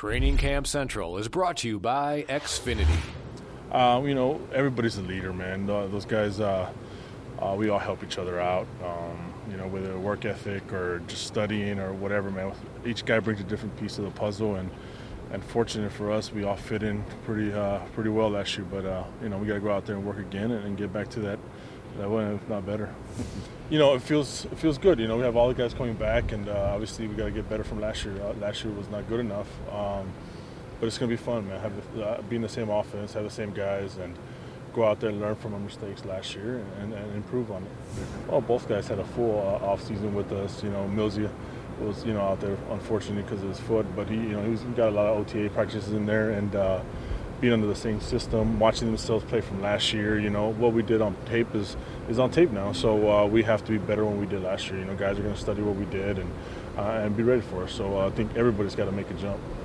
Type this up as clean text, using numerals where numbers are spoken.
Training Camp Central is brought to you by Xfinity. Everybody's a leader, man. Those guys, we all help each other out. Whether work ethic or just studying or whatever, man. Each guy brings a different piece of the puzzle, and fortunate for us, we all fit in pretty well last year. But we got to go out there and work again and get back to that win, if not better. It feels good. We have all the guys coming back, and obviously we got to get better from last year. Last year was not good enough, but it's gonna be fun, man. Be in the same offense, have the same guys, and go out there and learn from our mistakes last year and improve on it. Well, both guys had a full off season with us. Millsy was out there unfortunately because of his foot, but he got a lot of OTA practices in there, and being under the same system, watching themselves play from last year. What we did on tape is on tape now, so we have to be better than we did last year. Guys are going to study what we did and be ready for us. So I think everybody's got to make a jump.